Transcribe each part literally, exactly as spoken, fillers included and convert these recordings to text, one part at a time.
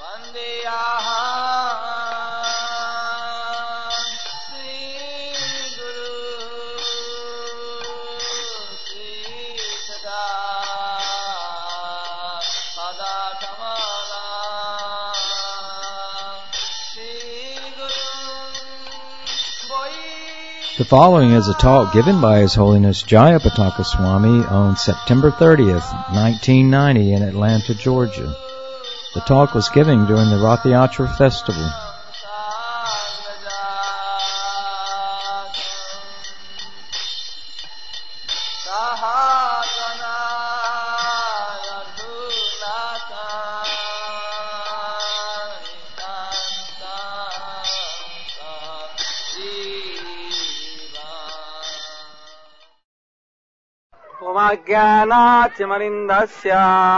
The following is a talk given by His Holiness Jayapataka Swami on September thirtieth, nineteen ninety in Atlanta, Georgia. The talk was given during the Rath Yatra Festival. ज्ञानातिमरिन्दस्य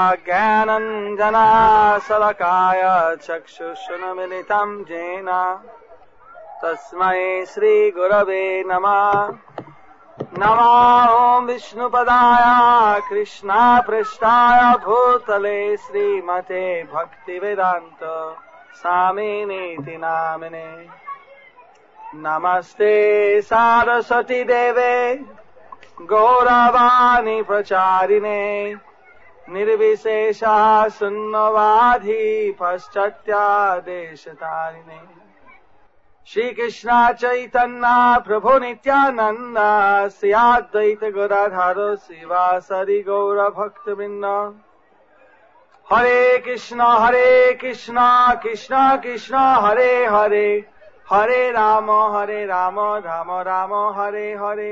ज्ञानञ्जनाशलाकया चक्षुषुन्मीलितं येन तस्मै श्रीगुरवे नमः। नमो ॐ विष्णुपदाय कृष्णपृष्ठाय भूतले श्रीमते भक्तिवेदान्त स्वामिनीति नामिने। नमस्ते सरस्वती देवे गौरवाणी प्रचारिणे निर्विशेषा शून्यवादी पाश्चात्यादेशतारिणे। श्री कृष्ण चैतन्य प्रभु नित्यानंद श्री अद्वैत गदाधर शिवासादि गौर भक्तवृंद। हरे कृष्ण हरे कृष्ण कृष्ण कृष्ण हरे हरे हरे राम हरे राम राम राम हरे हरे।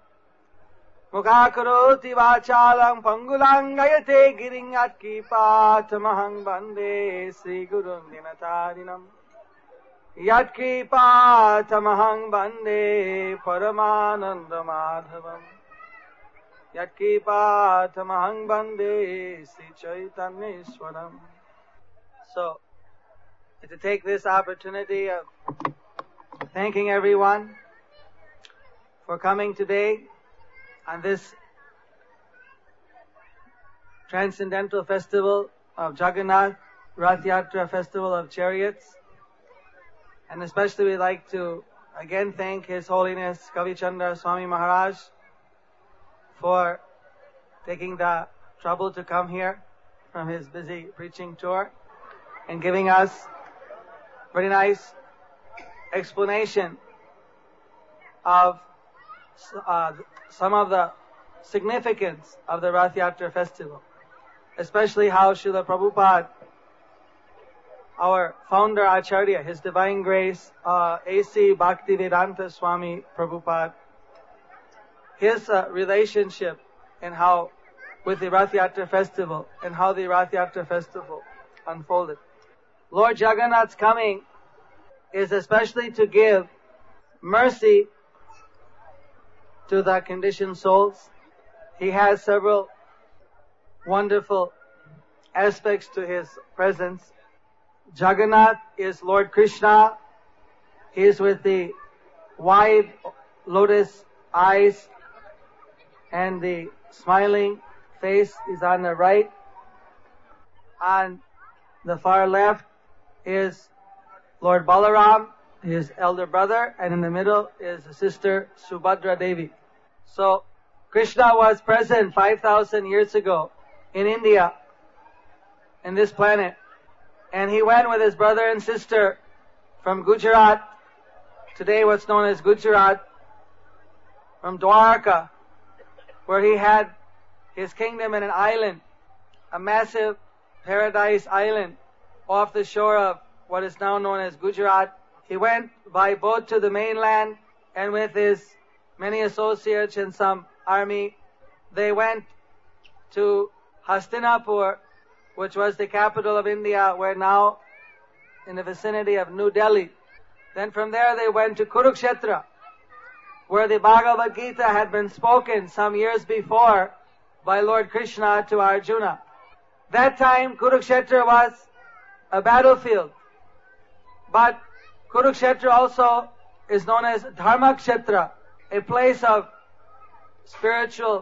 मुखाकरोति वाचालं पंगुलांगयते गिरिं यत्कृपातमहं वन्दे श्रीगुरुं दीनतारिणम्। यत्कृपातमहं वन्दे परमानन्दमाधवम्। यत्कृपातमहं वन्दे श्रीचैतन्येश्वरम्। So, to take this opportunity of thanking everyone for coming today on this transcendental festival of Jagannath, Rath Yatra Festival of Chariots. And especially we'd like to again thank His Holiness Kavichandra Swami Maharaj for taking the trouble to come here from his busy preaching tour and giving us very nice explanation of uh, some of the significance of the Rath Yatra festival, especially how Srila Prabhupada, our founder Acharya, His Divine Grace, uh, A C Bhaktivedanta Swami Prabhupada, his uh, relationship and how with the Rath Yatra festival and how the Rath Yatra festival unfolded. Lord Jagannath's coming is especially to give mercy to the conditioned souls. He has several wonderful aspects to His presence. Jagannath is Lord Krishna. He is with the wide lotus eyes and the smiling face is on the right. On the far left is Lord Balaram, his elder brother, and in the middle is the sister Subhadra Devi. So, Krishna was present five thousand years ago in India, in this planet, and he went with his brother and sister from Gujarat, today what's known as Gujarat, from Dwarka, where he had his kingdom in an island, a massive paradise island off the shore of what is now known as Gujarat. He went by boat to the mainland, and with his many associates and some army, they went to Hastinapur, which was the capital of India, where now in the vicinity of New Delhi. Then from there they went to Kurukshetra, where the Bhagavad Gita had been spoken some years before by Lord Krishna to Arjuna. That time Kurukshetra was a battlefield, but Kurukshetra also is known as Dharmakshetra, a place of spiritual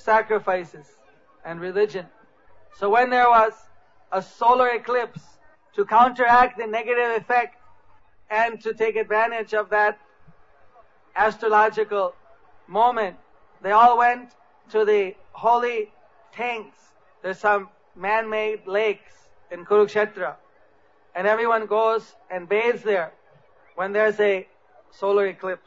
sacrifices and religion. So when there was a solar eclipse to counteract the negative effect and to take advantage of that astrological moment, they all went to the holy tanks. There's some man-made lakes in Kurukshetra, and everyone goes and bathes there when there's a solar eclipse.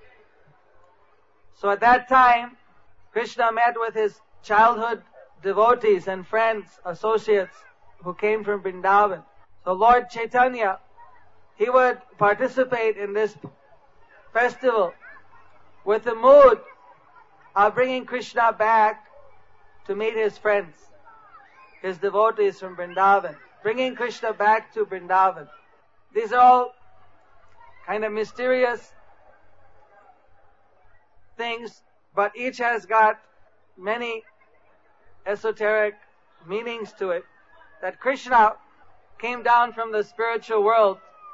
So at that time, Krishna met with his childhood devotees and friends, associates who came from Vrindavan. So Lord Chaitanya, he would participate in this festival with the mood of bringing Krishna back to meet his friends, his devotees from Vrindavan, bringing Krishna back to Vrindavan. These are all kind of mysterious things, but each has got many esoteric meanings to it. That Krishna came down from the spiritual world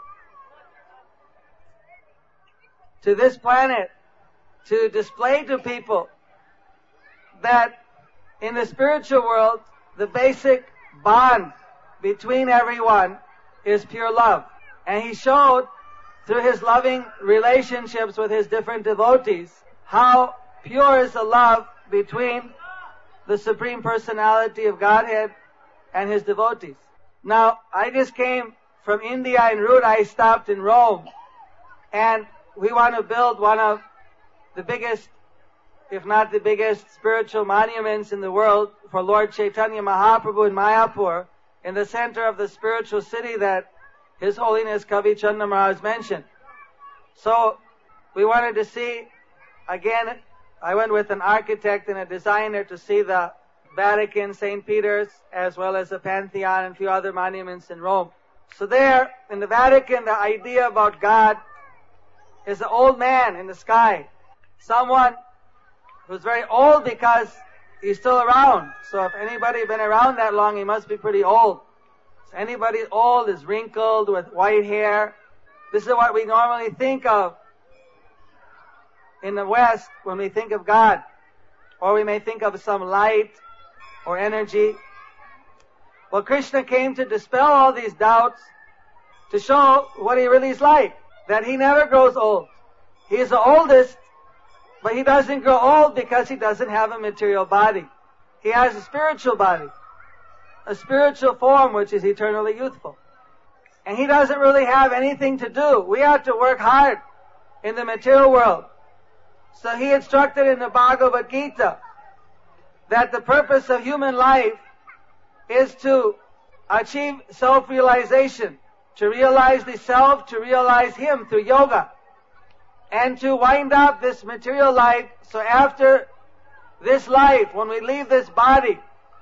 to this planet to display to people that in the spiritual world, the basic bond between everyone is pure love. And he showed through his loving relationships with his different devotees how pure is the love between the Supreme Personality of Godhead and his devotees. Now, I just came from India en route. I stopped in Rome, and we want to build one of the biggest, if not the biggest, spiritual monuments in the world for Lord Chaitanya Mahaprabhu in Mayapur, in the center of the spiritual city that His Holiness Kavi Chandra Maharaj mentioned. So, we wanted to see, again, I went with an architect and a designer to see the Vatican, Saint Peter's, as well as the Pantheon and a few other monuments in Rome. So there, in the Vatican, the idea about God is an old man in the sky. Someone who's very old because he's still around. So if anybody been around that long, he must be pretty old. So anybody old is wrinkled with white hair. This is what we normally think of in the West when we think of God. Or we may think of some light or energy. Well, Krishna came to dispel all these doubts, to show what he really is like, that he never grows old. He is the oldest, but he doesn't grow old because he doesn't have a material body. He has a spiritual body, a spiritual form which is eternally youthful. And he doesn't really have anything to do. We have to work hard in the material world. So he instructed in the Bhagavad Gita that the purpose of human life is to achieve self-realization, to realize the self, to realize him through yoga, and to wind up this material life. So after this life, when we leave this body,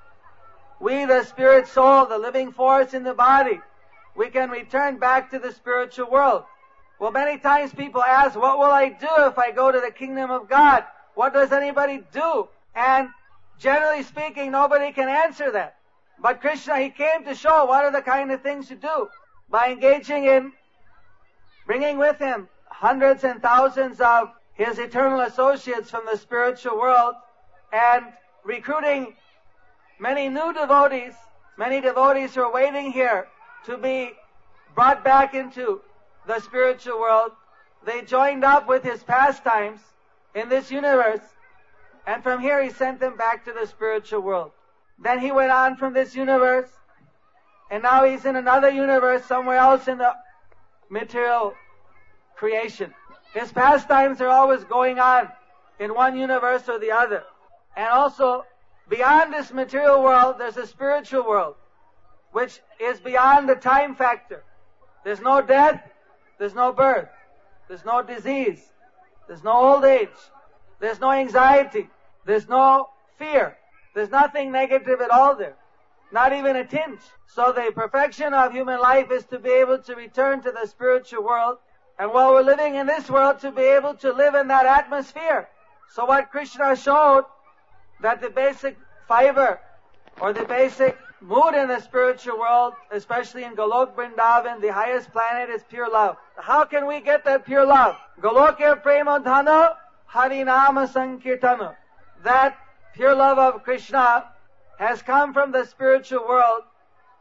we, the spirit soul, the living force in the body, we can return back to the spiritual world. Well, many times people ask, what will I do if I go to the kingdom of God? What does anybody do? And generally speaking, nobody can answer that. But Krishna, he came to show what are the kind of things to do by engaging in bringing with him hundreds and thousands of his eternal associates from the spiritual world and recruiting many new devotees, many devotees who are waiting here to be brought back into the spiritual world. They joined up with his pastimes in this universe, and from here he sent them back to the spiritual world. Then he went on from this universe, and now he's in another universe somewhere else in the material creation. His pastimes are always going on in one universe or the other. And also, beyond this material world, there's a spiritual world, which is beyond the time factor. There's no death, there's no birth, there's no disease, there's no old age, there's no anxiety, there's no fear, there's nothing negative at all there, not even a tinge. So the perfection of human life is to be able to return to the spiritual world, and while we're living in this world, to be able to live in that atmosphere. So what Krishna showed, that the basic fiber, or the basic mood in the spiritual world, especially in Golok Vrindavan, the highest planet, is pure love. How can we get that pure love? Golokya prema dhana harinama sankirtana. That pure love of Krishna has come from the spiritual world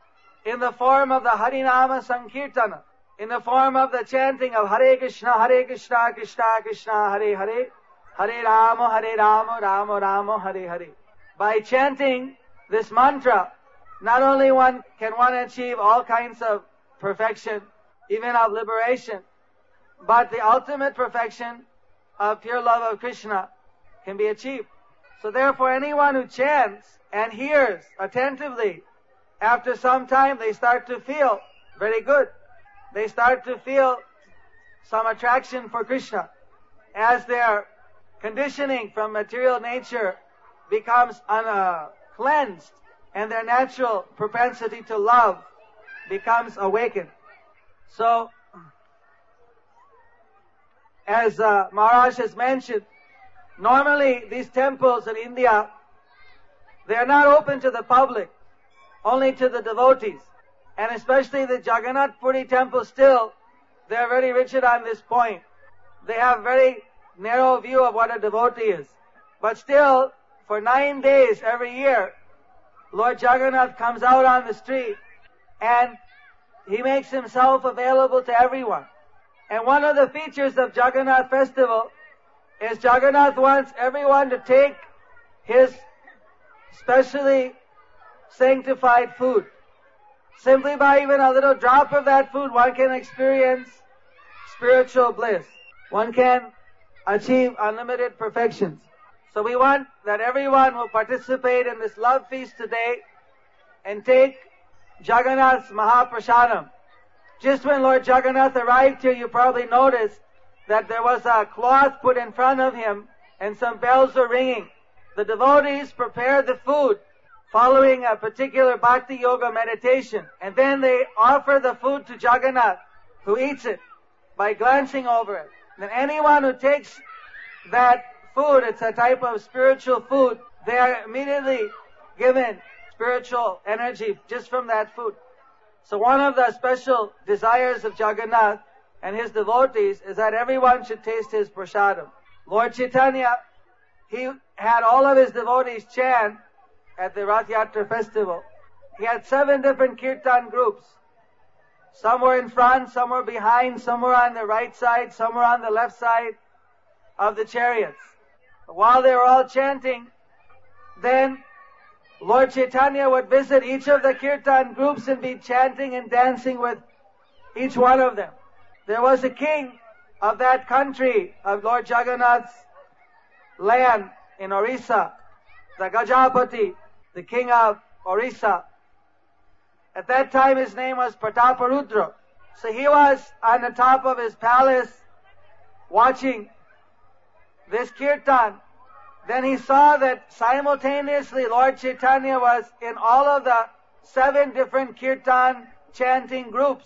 in the form of the Harinama Sankirtana, in the form of the chanting of Hare Krishna, Hare Krishna, Krishna Krishna, Hare Hare, Hare Rama, Hare Rama, Rama Rama, Hare Hare. By chanting this mantra, not only one can one achieve all kinds of perfection, even of liberation, but the ultimate perfection of pure love of Krishna can be achieved. So therefore, anyone who chants and hears attentively, after some time they start to feel very good. They start to feel some attraction for Krishna. As their conditioning from material nature becomes un- uh, cleansed, and their natural propensity to love becomes awakened. So, as uh, Maharaj has mentioned, normally these temples in India, they are not open to the public, only to the devotees. And especially the Jagannath Puri temple still, they are very rigid on this point. They have very narrow view of what a devotee is. But still, for nine days every year, Lord Jagannath comes out on the street and He makes Himself available to everyone. And one of the features of Jagannath festival is Jagannath wants everyone to take His specially sanctified food. Simply by even a little drop of that food, one can experience spiritual bliss. One can achieve unlimited perfections. So we want that everyone will participate in this love feast today and take Jagannath's Mahaprasadam. Just when Lord Jagannath arrived here, you probably noticed that there was a cloth put in front of Him and some bells were ringing. The devotees prepared the food following a particular Bhakti Yoga meditation. And then they offer the food to Jagannath, who eats it by glancing over it. And anyone who takes that food, it's a type of spiritual food, they are immediately given spiritual energy just from that food. So one of the special desires of Jagannath and his devotees is that everyone should taste his prasadam. Lord Chaitanya, he had all of his devotees chant at the Rath Yatra festival. He had seven different kirtan groups. Some were in front, some were behind, some were on the right side, some were on the left side of the chariots. While they were all chanting, then Lord Chaitanya would visit each of the kirtan groups and be chanting and dancing with each one of them. There was a king of that country, of Lord Jagannath's land in Orissa, the Gajapati, the king of Orissa. At that time his name was Prataparudra. So he was on the top of his palace watching this kirtan. Then he saw that simultaneously Lord Chaitanya was in all of the seven different kirtan chanting groups,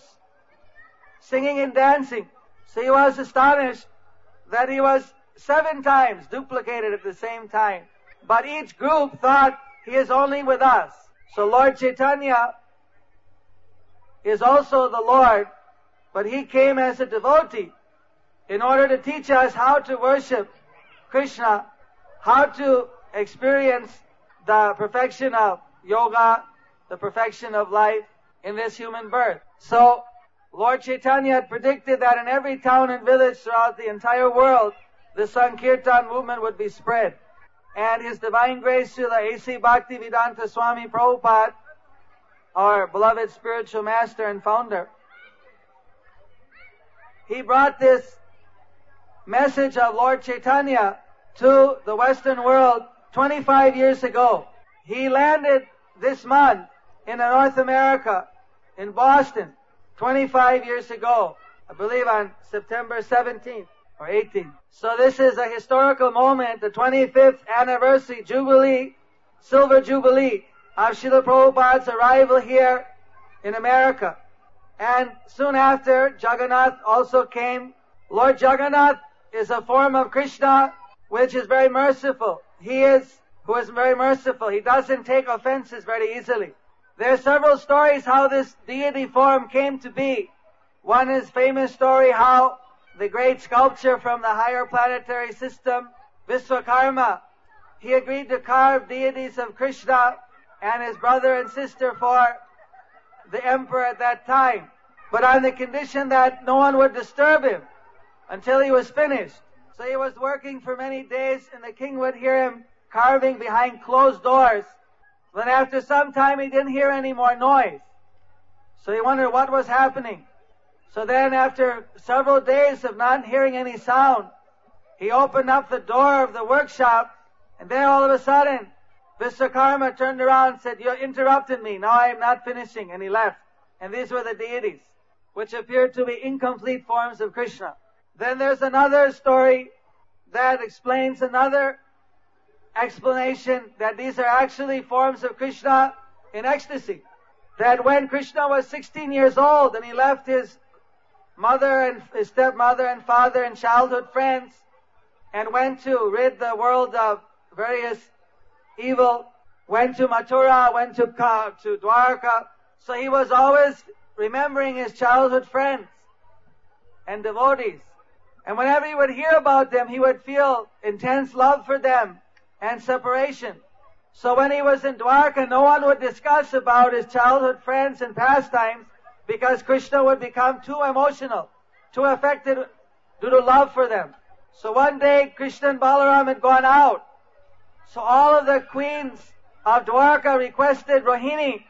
singing and dancing. So he was astonished that he was seven times duplicated at the same time. But each group thought he is only with us. So Lord Chaitanya is also the Lord, but he came as a devotee in order to teach us how to worship Krishna, how to experience the perfection of yoga, the perfection of life in this human birth. So Lord Chaitanya had predicted that in every town and village throughout the entire world, the Sankirtan movement would be spread. And His Divine Grace Srila A C Bhaktivedanta Swami Prabhupada, our beloved spiritual master and founder, he brought this message of Lord Chaitanya to the Western world twenty-five years ago. He landed this month in North America, in Boston, twenty-five years ago, I believe on September seventeenth or eighteenth. So this is a historical moment, the twenty-fifth anniversary Jubilee, Silver Jubilee of Srila Prabhupada's arrival here in America. And soon after, Jagannath also came. Lord Jagannath is a form of Krishna which is very merciful. He is who is very merciful. He doesn't take offenses very easily. There are several stories how this deity form came to be. One is famous story how the great sculptor from the higher planetary system, Vishwakarma, he agreed to carve deities of Krishna and his brother and sister for the emperor at that time, but on the condition that no one would disturb him until he was finished. So he was working for many days, and the king would hear him carving behind closed doors. Then after some time he didn't hear any more noise. So he wondered what was happening. So then after several days of not hearing any sound, he opened up the door of the workshop, and then all of a sudden Vishwakarma turned around and said, "You interrupted me, now I am not finishing," and he left. And these were the deities, which appeared to be incomplete forms of Krishna. Then there's another story that explains another explanation that these are actually forms of Krishna in ecstasy. That when Krishna was sixteen years old and he left his mother and his stepmother and father and childhood friends and went to rid the world of various evil, went to Mathura, went to, to Dwarka, so he was always remembering his childhood friends and devotees. And whenever he would hear about them, he would feel intense love for them and separation. So when he was in Dwarka, no one would discuss about his childhood friends and pastimes because Krishna would become too emotional, too affected due to love for them. So one day, Krishna and Balaram had gone out. So all of the queens of Dwarka requested Rohini,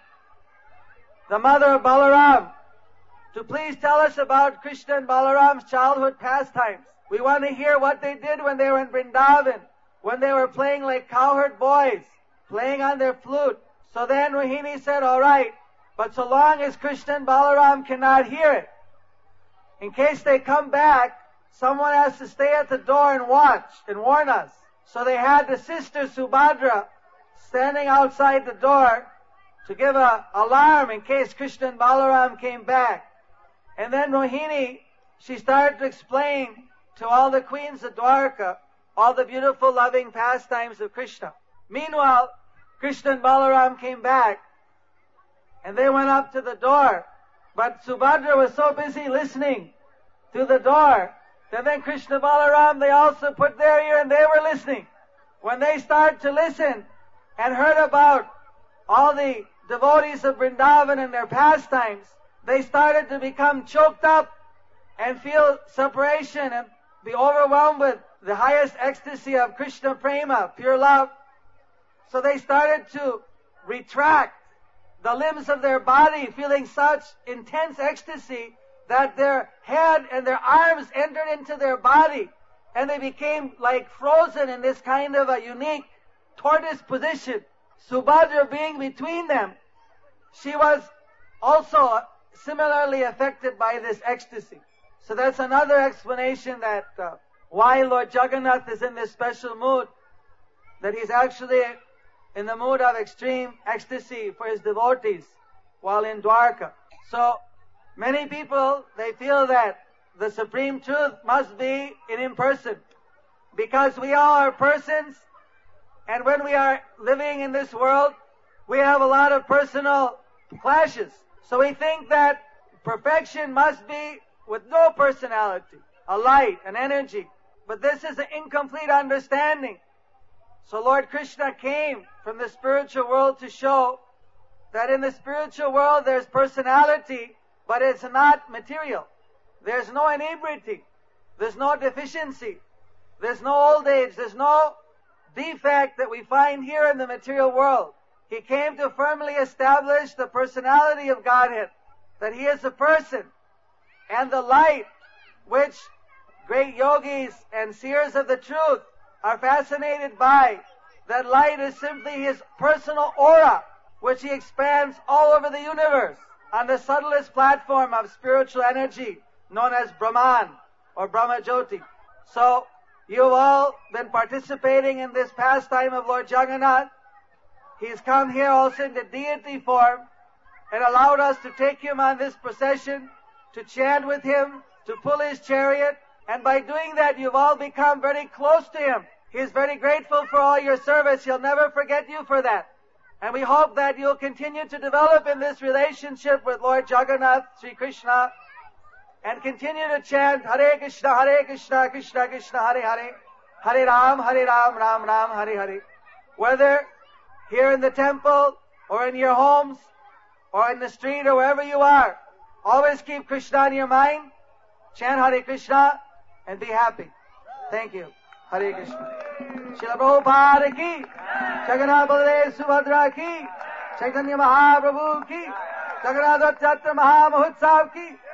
the mother of Balaram, to please tell us about Krishna and Balaram's childhood pastimes. We want to hear what they did when they were in Vrindavan, when they were playing like cowherd boys, playing on their flute. So then Rohini said, all right, but so long as Krishna and Balaram cannot hear it, in case they come back, someone has to stay at the door and watch and warn us. So they had the sister Subhadra standing outside the door to give an alarm in case Krishna and Balaram came back. And then Rohini, she started to explain to all the queens of Dwarka all the beautiful loving pastimes of Krishna. Meanwhile, Krishna and Balaram came back and they went up to the door. But Subhadra was so busy listening to the door that then Krishna and Balaram, they also put their ear and they were listening. When they started to listen and heard about all the devotees of Vrindavan and their pastimes, they started to become choked up and feel separation and be overwhelmed with the highest ecstasy of Krishna prema, pure love. So they started to retract the limbs of their body, feeling such intense ecstasy that their head and their arms entered into their body and they became like frozen in this kind of a unique tortoise position. Subhadra being between them, she was also similarly affected by this ecstasy. So that's another explanation that uh, why Lord Jagannath is in this special mood, that he's actually in the mood of extreme ecstasy for his devotees while in Dwarka. So many people, they feel that the supreme truth must be in him person, because we all are persons, and when we are living in this world, we have a lot of personal clashes. So we think that perfection must be with no personality, a light, an energy. But this is an incomplete understanding. So Lord Krishna came from the spiritual world to show that in the spiritual world there's personality, but it's not material. There's no inebriety. There's no deficiency. There's no old age. There's no defect that we find here in the material world. He came to firmly establish the personality of Godhead, that He is a person, and the light which great yogis and seers of the truth are fascinated by. That light is simply His personal aura, which He expands all over the universe on the subtlest platform of spiritual energy known as Brahman or Brahma Jyoti. So, you've all been participating in this pastime of Lord Jagannath. He's come here also in the deity form and allowed us to take Him on this procession, to chant with Him, to pull His chariot, and by doing that you've all become very close to Him. He's very grateful for all your service. He'll never forget you for that. And we hope that you'll continue to develop in this relationship with Lord Jagannath, Sri Krishna, and continue to chant Hare Krishna, Hare Krishna, Krishna Krishna, Hare Hare, Hare Ram, Hare Ram, Ram Ram, Hare Hare. Whether here in the temple or in your homes or in the street or wherever you are, always keep Krishna in your mind, chant Hare Krishna, and be happy. Thank you. Hare Krishna. Srila Prabhupada ki, Jagannath Baladev Subhadra ki, Chaitanya Mahaprabhu ki, Jagannath Rath Yatra Maha Mahotsav ki,